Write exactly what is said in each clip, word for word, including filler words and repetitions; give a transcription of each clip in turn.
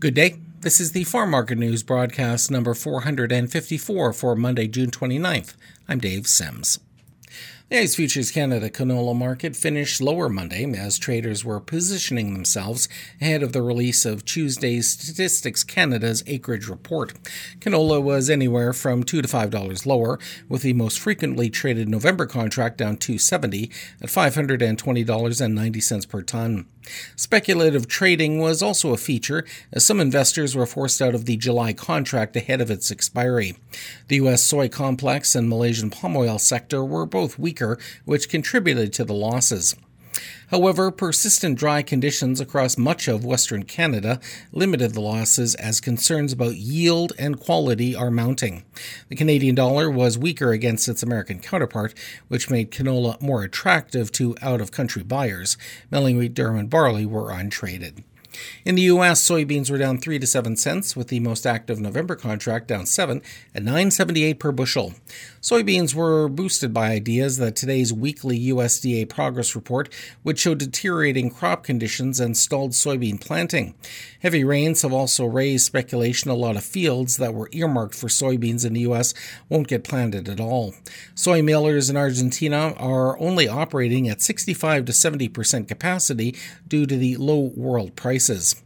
Good day. This is the Farm Market News broadcast number four hundred fifty-four for Monday, June twenty-ninth. I'm Dave Sims. The I C E Futures Canada canola market finished lower Monday as traders were positioning themselves ahead of the release of Tuesday's Statistics Canada's acreage report. Canola was anywhere from two to five dollars lower, with the most frequently traded November contract down two dollars and seventy cents at five hundred twenty dollars and ninety cents per ton. Speculative trading was also a feature, as some investors were forced out of the July contract ahead of its expiry. The U S soy complex and Malaysian palm oil sector were both weaker, which contributed to the losses. However, persistent dry conditions across much of Western Canada limited the losses as concerns about yield and quality are mounting. The Canadian dollar was weaker against its American counterpart, which made canola more attractive to out-of-country buyers. Milling wheat, durum, and barley were untraded. In the U S, soybeans were down three to seven cents, with the most active November contract down seven at nine dollars and seventy-eight cents per bushel. Soybeans were boosted by ideas that today's weekly U S D A progress report would show deteriorating crop conditions and stalled soybean planting. Heavy rains have also raised speculation a lot of fields that were earmarked for soybeans in the U S won't get planted at all. Soy millers in Argentina are only operating at sixty-five to seventy percent capacity due to the low world prices.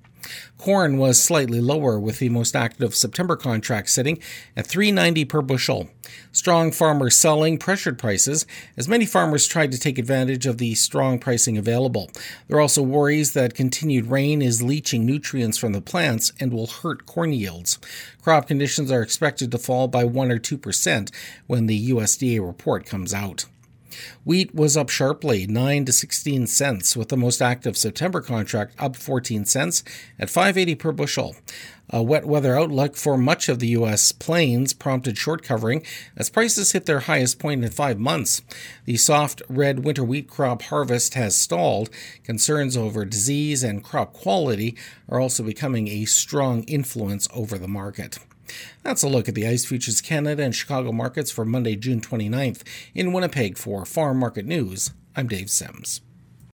Corn was slightly lower, with the most active September contract sitting at three dollars and ninety cents per bushel. Strong farmer selling pressured prices, as many farmers tried to take advantage of the strong pricing available. There are also worries that continued rain is leaching nutrients from the plants and will hurt corn yields. Crop conditions are expected to fall by one or two percent when the U S D A report comes out. Wheat was up sharply, nine to sixteen cents, with the most active September contract up fourteen cents at five dollars and eighty cents per bushel. A wet weather outlook for much of the U S plains prompted short covering as prices hit their highest point in five months. The soft red winter wheat crop harvest has stalled. Concerns over disease and crop quality are also becoming a strong influence over the market. That's a look at the I C E Futures Canada and Chicago markets for Monday, June twenty-ninth. In Winnipeg for Farm Market News, I'm Dave Sims.